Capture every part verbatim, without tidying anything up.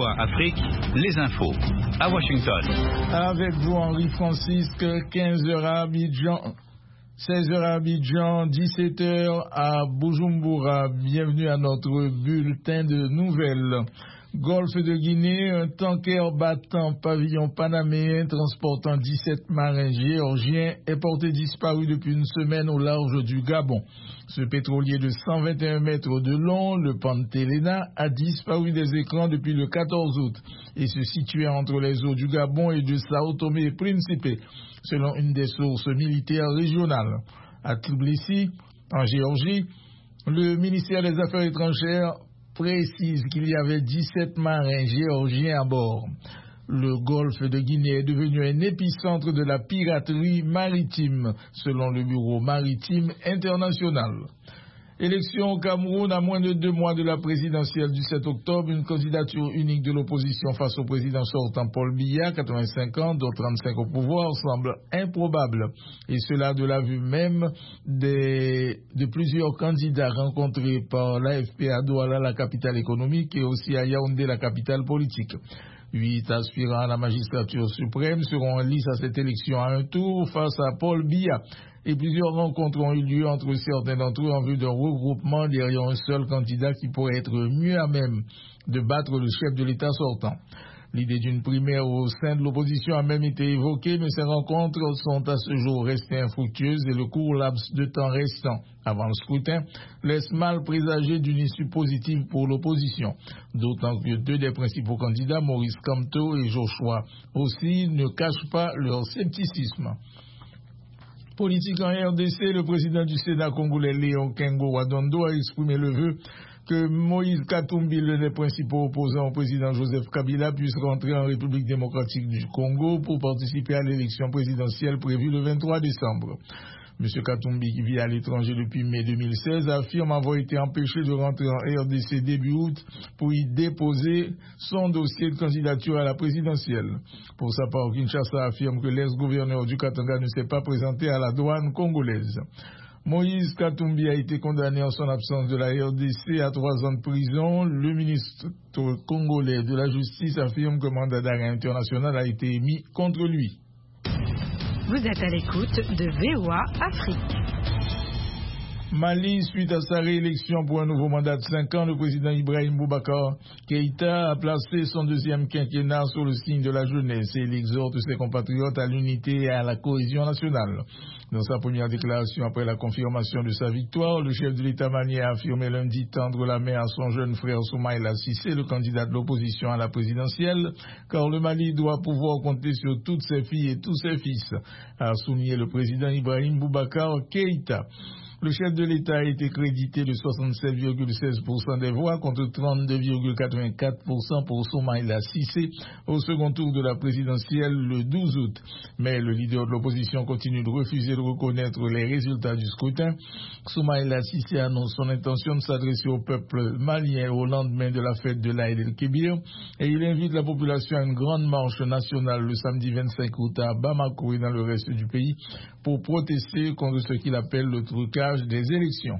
O A Afrique, les infos. À Washington. Avec vous, Henri Francisque, quinze heures à Abidjan, seize heures à Abidjan, dix-sept heures à Bujumbura. Bienvenue à notre bulletin de nouvelles. Golfe de Guinée, un tanker battant pavillon panaméen transportant dix-sept marins géorgiens est porté disparu depuis une semaine au large du Gabon. Ce pétrolier de cent vingt et un mètres de long, le Pantelena, a disparu des écrans depuis le quatorze août et se situait entre les eaux du Gabon et de Sao Tomé et Principe, selon une des sources militaires régionales. À Tbilissi, en Géorgie, le ministère des Affaires étrangères précise qu'il y avait dix-sept marins géorgiens à bord. Le golfe de Guinée est devenu un épicentre de la piraterie maritime, selon le Bureau maritime international. Élection au Cameroun à moins de deux mois de la présidentielle du sept octobre, une candidature unique de l'opposition face au président sortant Paul Biya, quatre-vingt-cinq ans, dont trente-cinq au pouvoir, semble improbable. Et cela de la vue même des, de plusieurs candidats rencontrés par l'A F P à Douala, la capitale économique, et aussi à Yaoundé, la capitale politique. Huit aspirants à la magistrature suprême seront en lice à cette élection à un tour face à Paul Biya. Et plusieurs rencontres ont eu lieu entre certains d'entre eux en vue d'un regroupement derrière un seul candidat qui pourrait être mieux à même de battre le chef de l'État sortant. L'idée d'une primaire au sein de l'opposition a même été évoquée, mais ces rencontres sont à ce jour restées infructueuses et le court laps de temps restant avant le scrutin laisse mal présager d'une issue positive pour l'opposition. D'autant que deux des principaux candidats, Maurice Kamto et Joshua aussi, ne cachent pas leur scepticisme. Politique en R D C, le président du Sénat congolais Léon Kengo Wadondo a exprimé le vœu que Moïse Katumbi, l'un des principaux opposants au président Joseph Kabila, puisse rentrer en République démocratique du Congo pour participer à l'élection présidentielle prévue le vingt-trois décembre. M. Katumbi, qui vit à l'étranger depuis mai deux mille seize, affirme avoir été empêché de rentrer en R D C début août pour y déposer son dossier de candidature à la présidentielle. Pour sa part, Kinshasa affirme que l'ex-gouverneur du Katanga ne s'est pas présenté à la douane congolaise. Moïse Katumbi a été condamné en son absence de la R D C à trois ans de prison. Le ministre congolais de la Justice affirme que mandat d'arrêt international a été émis contre lui. Vous êtes à l'écoute de V O A Afrique. Mali, suite à sa réélection pour un nouveau mandat de cinq ans, le président Ibrahim Boubacar Keïta a placé son deuxième quinquennat sur le signe de la jeunesse et il exhorte ses compatriotes à l'unité et à la cohésion nationale. Dans sa première déclaration après la confirmation de sa victoire, le chef de l'État malien a affirmé lundi tendre la main à son jeune frère Soumaïla Cissé, le candidat de l'opposition à la présidentielle, car le Mali doit pouvoir compter sur toutes ses filles et tous ses fils, a souligné le président Ibrahim Boubacar Keïta. Le chef de l'État a été crédité de soixante-sept virgule seize pour cent des voix contre trente-deux virgule quatre-vingt-quatre pour cent pour Soumaïla Cissé au second tour de la présidentielle le douze août. Mais le leader de l'opposition continue de refuser de reconnaître les résultats du scrutin. Soumaïla Cissé annonce son intention de s'adresser au peuple malien au lendemain de la fête de l'Aïd el-Kébir et il invite la population à une grande marche nationale le samedi vingt-cinq août à Bamako et dans le reste du pays pour protester contre ce qu'il appelle le trucage des élections.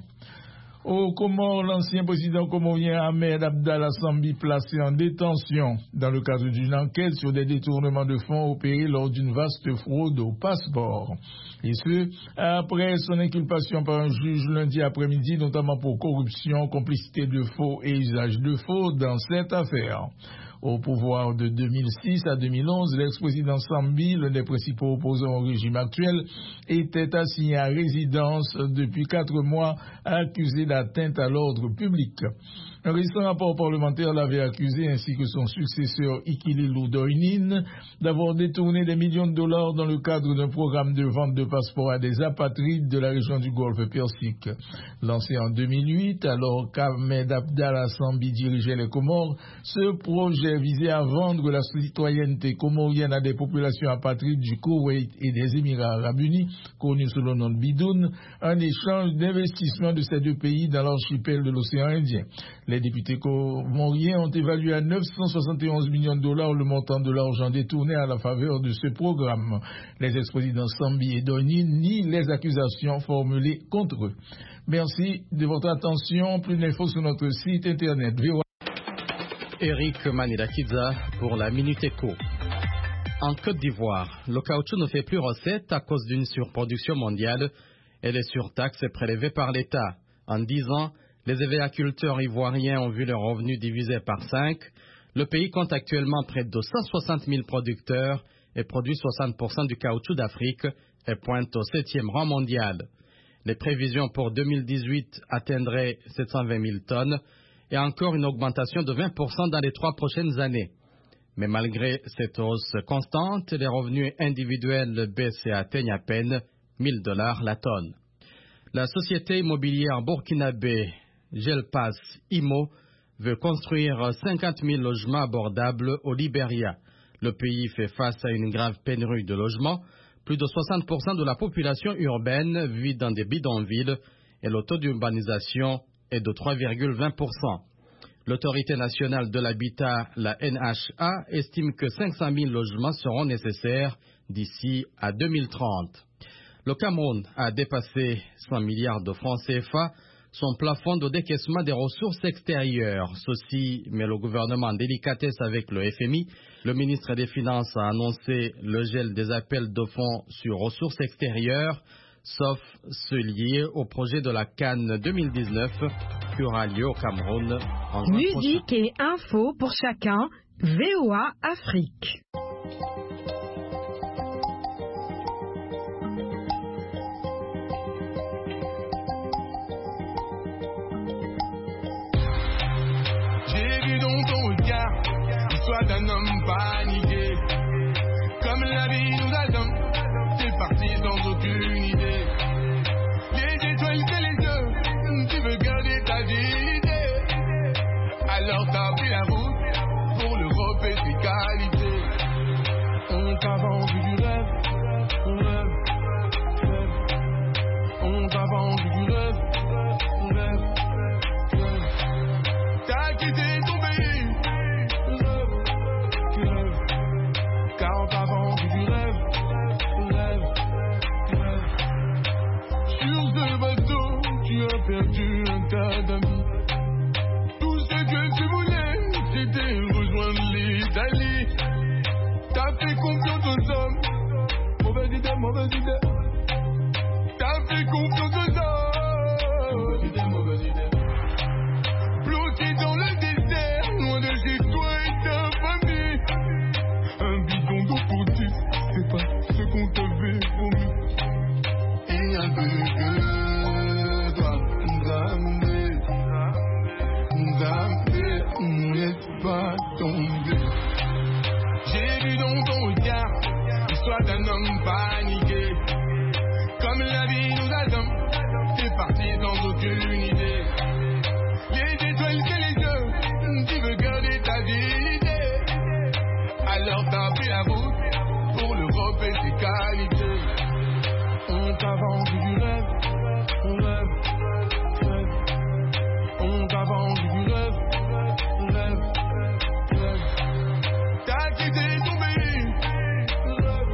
Au Comores, l'ancien président comorien Ahmed Abdallah Sambi placé en détention dans le cadre d'une enquête sur des détournements de fonds opérés lors d'une vaste fraude au passeport. Et ce, après son inculpation par un juge lundi après-midi, notamment pour corruption, complicité de faux et usage de faux dans cette affaire. Au pouvoir de deux mille six à deux mille onze, l'ex-président Sambi, l'un des principaux opposants au régime actuel, était assigné à résidence depuis quatre mois, accusé d'atteinte à l'ordre public. Un récent rapport parlementaire l'avait accusé, ainsi que son successeur Ikililou Doinin, d'avoir détourné des millions de dollars dans le cadre d'un programme de vente de passeports à des apatrides de la région du Golfe Persique. Lancé en deux mille huit, alors qu'Ahmed Abdallah Sambi dirigeait les Comores, ce projet visait à vendre la citoyenneté comorienne à des populations apatrides du Koweït et des Émirats Arabes Unis, connus sous le nom de Bidoun, en échange d'investissements de ces deux pays dans l'archipel de l'océan Indien. Les députés comoriens ont évalué à neuf cent soixante et onze millions de dollars le montant de l'argent détourné à la faveur de ce programme. Les ex-présidents Sambi et Doinin nient les accusations formulées contre eux. Merci de votre attention. Plus d'infos sur notre site internet. Eric Manirakiza pour la Minute Éco. En Côte d'Ivoire, le caoutchouc ne fait plus recette à cause d'une surproduction mondiale et les surtaxes prélevées par l'État. En dix ans, les agriculteurs ivoiriens ont vu leurs revenus divisés par cinq. Le pays compte actuellement près de cent soixante mille producteurs et produit soixante pour cent du caoutchouc d'Afrique et pointe au septième rang mondial. Les prévisions pour deux mille dix-huit atteindraient sept cent vingt mille tonnes et encore une augmentation de vingt pour cent dans les trois prochaines années. Mais malgré cette hausse constante, les revenus individuels baissent et atteignent à peine mille dollars la tonne. La société immobilière burkinabé Gelpas Imo veut construire cinquante mille logements abordables au Libéria. Le pays fait face à une grave pénurie de logements. Plus de soixante pour cent de la population urbaine vit dans des bidonvilles et le taux d'urbanisation est de trois virgule vingt pour cent. L'autorité nationale de l'habitat, la N H A, estime que cinq cent mille logements seront nécessaires d'ici à deux mille trente. Le Cameroun a dépassé cent milliards de francs C F A, son plafond de décaissement des ressources extérieures. Ceci met le gouvernement en délicatesse avec le F M I. Le ministre des Finances a annoncé le gel des appels de fonds sur ressources extérieures, sauf ceux liés au projet de la Cannes deux mille dix-neuf qui aura lieu au Cameroun en juin prochain. Musique et infos pour chacun, V O A Afrique. J'ai vu dans ton regard l'histoire d'un homme paniqué. Comme la vie nous attend, c'est parti sans aucune idée. Les étoiles c'est les yeux, tu veux garder ta dignité. Alors t'as pris la route pour l'Europe et ses qualités. On t'a vendu du rêve, rêve, rêve. On t'a vendu du rêve, rêve, rêve. T'as quitté ton pays, rêve, rêve. Car on t'a vendu du rêve, rêve, rêve. Sur ce bateau, tu as perdu un tas d'amis. Tout ce que tu voulais, c'était rejoindre l'Italie. T'as fait confiance aux hommes, mauvaise idée, mauvaise idée. T'as fait confiance aux hommes, mauvaise idée, mauvaise idée. Bloqué dans le désert, loin de chez toi et ta famille. Un bidon d'eau pour dix, c'est pas ce qu'on t'avait promis. Et un peu que toi, Nzambe, Nzambe, ne laisse pas tomber. J'ai vu dans ton regard l'histoire d'un homme paniqué. Comme la vie nous attend, c'est parti sans aucune idée. Les étoiles c'est les yeux, tu veux garder ta dignité. Alors t'as pris la route pour l'Europe et ses qualités. On t'a vendu du rêve, rêve, rêve. On t'a vendu du rêve, rêve, rêve. T'as quitté ton pays, rêve,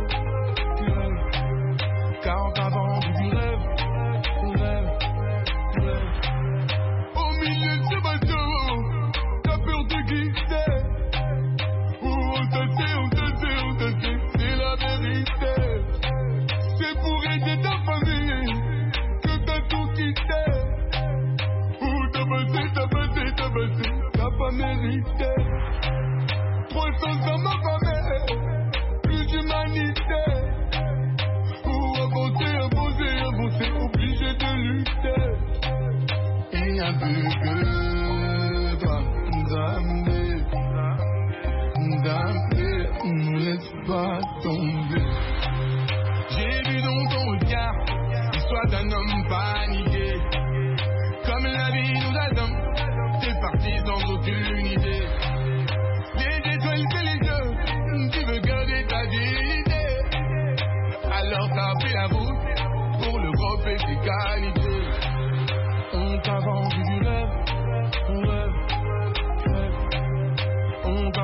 rêve. Car on t'a vendu du rêve, rêve, rêve. Au milieu de ce bateau, t'as peur de quitter. On te sait, on te sait, on te sait, c'est la vérité. C'est pour aider ta famille que t'as tout quitté. Ou t'as passé, t'as passé, t'as passé, t'as pas mérité. trois cents ans affamés, plus d'humanité. Ou avancer, avancer, avancer, obligé de lutter. Et un peu que toi, Nzambe, Nzambe, ne laisse pas tomber. J'ai vu dans ton regard l'histoire d'un homme paniqué. Comme la vie nous attend, c'est parti sans aucune idée. Les étoiles c'est les yeux, tu veux garder ta dignité. Alors t'as pris la route pour l'Europe et ses qualités. On t'a vendu du rêve, rêve, rêve. On